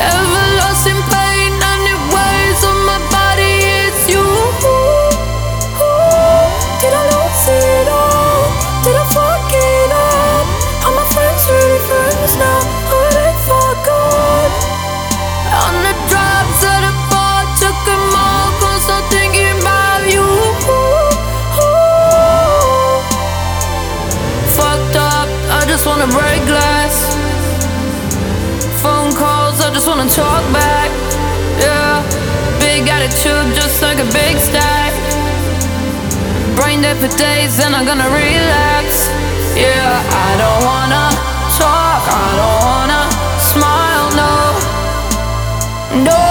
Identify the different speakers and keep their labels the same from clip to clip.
Speaker 1: Ever lost in pain and it weighs on my body, it's you. Did I lose it all? Did I fuck it up? Are my friends really friends now? Or are they forgot? On the drops of the bar, took them all, cause I'm thinking about you. Fucked up, I just wanna break glass. Phone calls, I just wanna talk back. Yeah, big attitude, just like a big stack. Brain dead for days, then I'm gonna relapse. Yeah, I don't wanna talk, I don't wanna smile, no. No,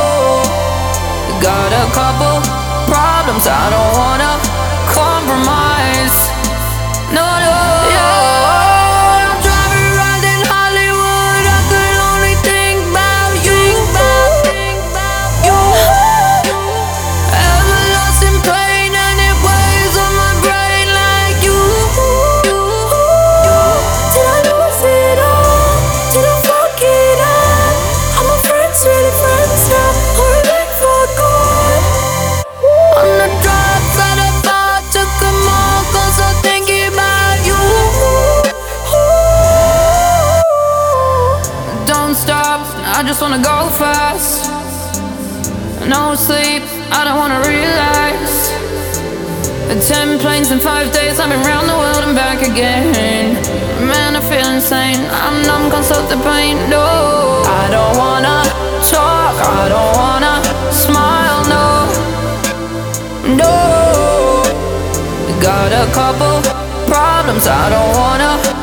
Speaker 1: got a couple problems, I don't wanna compromise. No, no, yeah. I'm driving around in Hollywood, I could only think about you. Ever lost in pain and it weighs on my brain like you. Did I lose it all? Did I fuck it up? Are my friends really friends now? Or are they forgot? On the drops of the bar, took them all, cause I'm thinking about you. Don't stop, I just wanna go fast. No sleep, I don't wanna relax. 10 planes in 5 days, I've been round the world and back again. Man, I feel insane, I'm numb, can't stop the pain. No, I don't wanna talk, I don't wanna smile, no. No, got a couple problems, I don't wanna